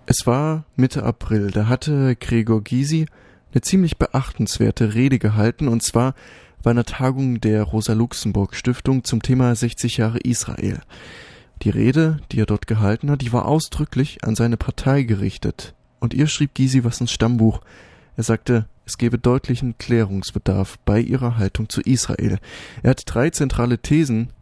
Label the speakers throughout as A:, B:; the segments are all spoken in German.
A: Es war Mitte April, da hatte Gregor Gysi eine ziemlich beachtenswerte Rede gehalten, und zwar bei einer Tagung der Rosa-Luxemburg-Stiftung zum Thema 60 Jahre Israel. Die Rede, die er dort gehalten hat, die war ausdrücklich an seine Partei gerichtet. Und ihr schrieb Gysi was ins Stammbuch. Er sagte, es gebe deutlichen Klärungsbedarf bei ihrer Haltung zu Israel. Er hat 3 zentrale Thesen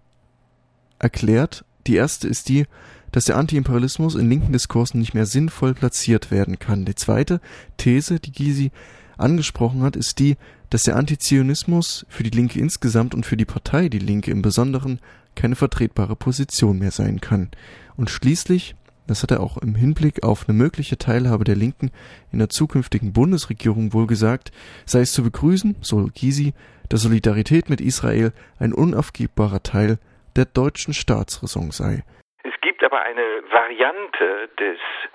A: erklärt. Die erste ist die, dass der Antiimperialismus in linken Diskursen nicht mehr sinnvoll platziert werden kann. Die zweite These, die Gysi angesprochen hat, ist die, dass der Antizionismus für die Linke insgesamt und für die Partei Die Linke im Besonderen keine vertretbare Position mehr sein kann. Und schließlich, das hat er auch im Hinblick auf eine mögliche Teilhabe der Linken in der zukünftigen Bundesregierung wohl gesagt, sei es zu begrüßen, so Gysi, dass Solidarität mit Israel ein unaufgebbarer Teil der deutschen Staatsräson sei.
B: Es gibt aber eine Variante des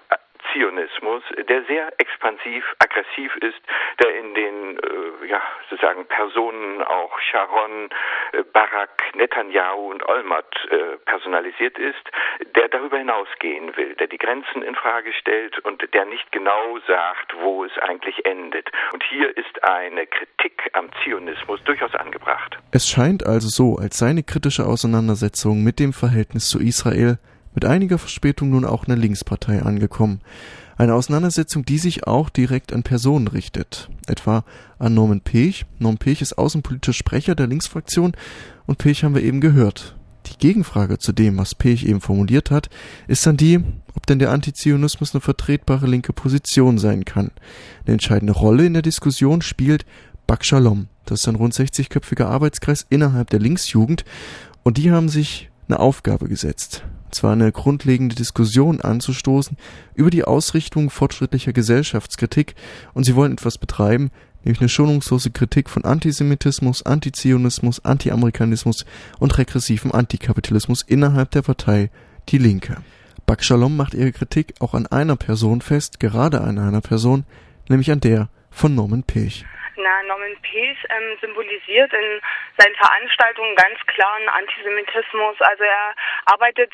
B: Zionismus, der sehr expansiv, aggressiv ist, der in den sozusagen Personen auch Sharon, Barak, Netanyahu und Olmert personalisiert ist, der darüber hinausgehen will, der die Grenzen in Frage stellt und der nicht genau sagt, wo es eigentlich endet. Und hier ist eine Kritik am Zionismus durchaus angebracht.
A: Es scheint also so, als sei eine kritische Auseinandersetzung mit dem Verhältnis zu Israel mit einiger Verspätung nun auch eine Linkspartei angekommen. Eine Auseinandersetzung, die sich auch direkt an Personen richtet. Etwa an Norman Pech. Norman Pech ist außenpolitischer Sprecher der Linksfraktion, und Pech haben wir eben gehört. Die Gegenfrage zu dem, was Pech eben formuliert hat, ist dann die, ob denn der Antizionismus eine vertretbare linke Position sein kann. Eine entscheidende Rolle in der Diskussion spielt Bak Shalom. Das ist ein rund 60-köpfiger Arbeitskreis innerhalb der Linksjugend, und die haben sich eine Aufgabe gesetzt. Und zwar eine grundlegende Diskussion anzustoßen über die Ausrichtung fortschrittlicher Gesellschaftskritik, und sie wollen etwas betreiben, nämlich eine schonungslose Kritik von Antisemitismus, Antizionismus, Antiamerikanismus und regressivem Antikapitalismus innerhalb der Partei Die Linke. Bak Shalom macht ihre Kritik auch an einer Person fest, gerade an einer Person, nämlich an der von Norman Pech.
C: Norman Pech symbolisiert in seinen Veranstaltungen ganz klaren Antisemitismus. Also er arbeitet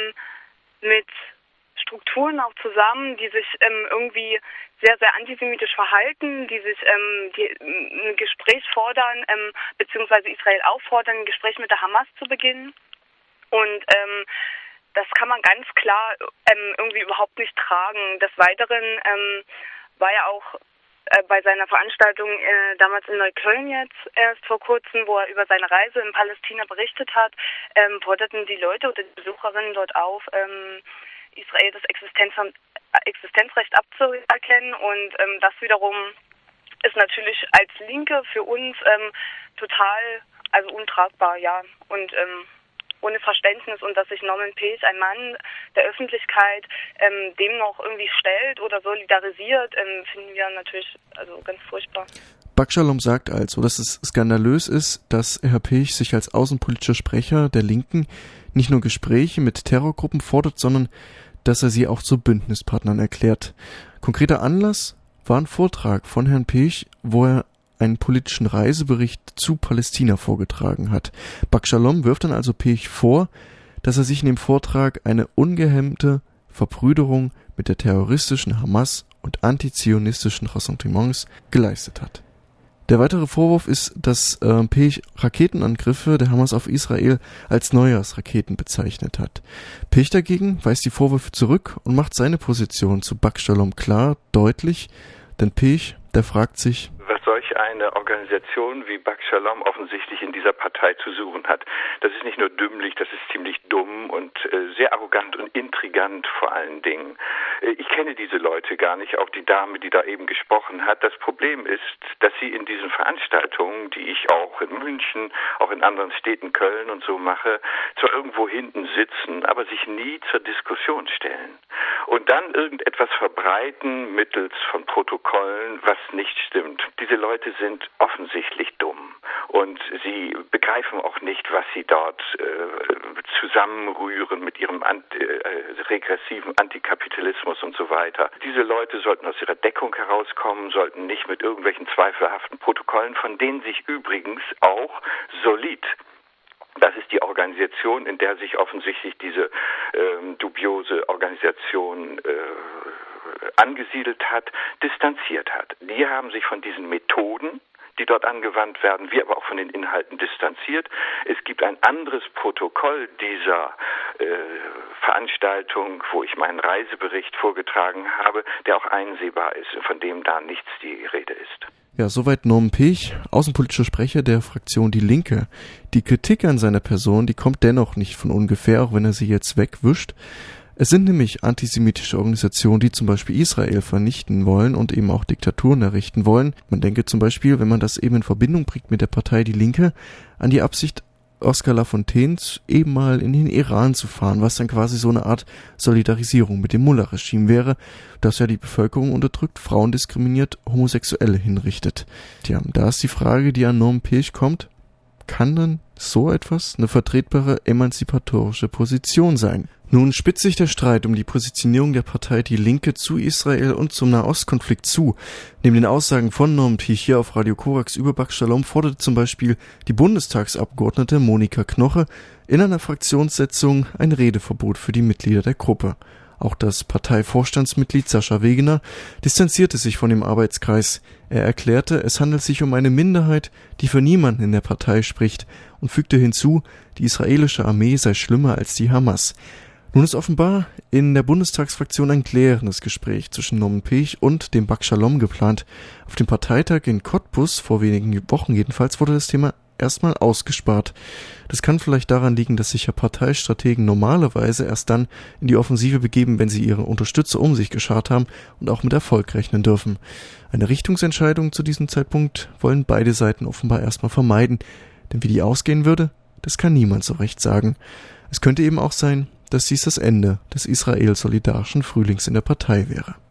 C: mit Strukturen auch zusammen, die sich irgendwie sehr, sehr antisemitisch verhalten, die sich ein Gespräch fordern, beziehungsweise Israel auffordern, ein Gespräch mit der Hamas zu beginnen. Und das kann man ganz klar irgendwie überhaupt nicht tragen. Des Weiteren war ja auch bei seiner Veranstaltung damals in Neukölln jetzt erst vor kurzem, wo er über seine Reise in Palästina berichtet hat, forderten die Leute oder die Besucherinnen dort auf, Israel das Existenzrecht abzuerkennen, und das wiederum ist natürlich als Linke für uns total untragbar, ja, und ohne Verständnis, und dass sich Norman Pech, ein Mann der Öffentlichkeit, dem noch irgendwie stellt oder solidarisiert, finden wir natürlich ganz furchtbar.
A: Bak Shalom sagt also, dass es skandalös ist, dass Herr Pech sich als außenpolitischer Sprecher der Linken nicht nur Gespräche mit Terrorgruppen fordert, sondern dass er sie auch zu Bündnispartnern erklärt. Konkreter Anlass war ein Vortrag von Herrn Pech, wo er einen politischen Reisebericht zu Palästina vorgetragen hat. Bak Shalom wirft dann also Pech vor, dass er sich in dem Vortrag eine ungehemmte Verbrüderung mit der terroristischen Hamas und antizionistischen Ressentiments geleistet hat. Der weitere Vorwurf ist, dass Pech Raketenangriffe der Hamas auf Israel als Neujahrsraketen bezeichnet hat. Pech dagegen weist die Vorwürfe zurück und macht seine Position zu Bak Shalom klar, deutlich, denn Pech, der fragt sich,
B: eine Organisation wie Bak Shalom offensichtlich in dieser Partei zu suchen hat. Das ist nicht nur dümmlich, das ist ziemlich dumm und sehr arrogant und intrigant vor allen Dingen. Ich kenne diese Leute gar nicht, auch die Dame, die da eben gesprochen hat. Das Problem ist, dass sie in diesen Veranstaltungen, die ich auch in München, auch in anderen Städten, Köln und so mache, zwar irgendwo hinten sitzen, aber sich nie zur Diskussion stellen. Und dann irgendetwas verbreiten mittels von Protokollen, was nicht stimmt. Diese Leute sind offensichtlich dumm und sie begreifen auch nicht, was sie dort zusammenrühren mit ihrem regressiven Antikapitalismus und so weiter. Diese Leute sollten aus ihrer Deckung herauskommen, sollten nicht mit irgendwelchen zweifelhaften Protokollen, von denen sich übrigens auch Solid, das ist die Organisation, in der sich offensichtlich diese dubiose Organisation angesiedelt hat, distanziert hat. Die haben sich von diesen Methoden, die dort angewandt werden, wie aber auch von den Inhalten distanziert. Es gibt ein anderes Protokoll dieser Veranstaltung, wo ich meinen Reisebericht vorgetragen habe, der auch einsehbar ist, von dem da nichts die Rede ist.
A: Ja, soweit Norman Pech, außenpolitischer Sprecher der Fraktion Die Linke. Die Kritik an seiner Person, die kommt dennoch nicht von ungefähr, auch wenn er sie jetzt wegwischt. Es sind nämlich antisemitische Organisationen, die zum Beispiel Israel vernichten wollen und eben auch Diktaturen errichten wollen. Man denke zum Beispiel, wenn man das eben in Verbindung bringt mit der Partei Die Linke, an die Absicht Oskar Lafontaines eben mal in den Iran zu fahren, was dann quasi so eine Art Solidarisierung mit dem Mullah-Regime wäre, das ja die Bevölkerung unterdrückt, Frauen diskriminiert, Homosexuelle hinrichtet. Tja, da ist die Frage, die an Norman Pech kommt, kann dann so etwas eine vertretbare emanzipatorische Position sein? Nun spitzt sich der Streit um die Positionierung der Partei Die Linke zu Israel und zum Nahostkonflikt zu. Neben den Aussagen von Norman Pech hier auf Radio Korax über Bak Shalom forderte zum Beispiel die Bundestagsabgeordnete Monika Knoche in einer Fraktionssitzung ein Redeverbot für die Mitglieder der Gruppe. Auch das Parteivorstandsmitglied Sascha Wegener distanzierte sich von dem Arbeitskreis. Er erklärte, es handelt sich um eine Minderheit, die für niemanden in der Partei spricht, und fügte hinzu, die israelische Armee sei schlimmer als die Hamas. Nun ist offenbar in der Bundestagsfraktion ein klärendes Gespräch zwischen Norman Pech und dem Bak Shalom geplant. Auf dem Parteitag in Cottbus, vor wenigen Wochen jedenfalls, wurde das Thema erstmal ausgespart. Das kann vielleicht daran liegen, dass sich ja Parteistrategen normalerweise erst dann in die Offensive begeben, wenn sie ihre Unterstützer um sich geschart haben und auch mit Erfolg rechnen dürfen. Eine Richtungsentscheidung zu diesem Zeitpunkt wollen beide Seiten offenbar erstmal vermeiden, denn wie die ausgehen würde, das kann niemand so recht sagen. Es könnte eben auch sein, dass dies das Ende des Israel-solidarischen Frühlings in der Partei wäre.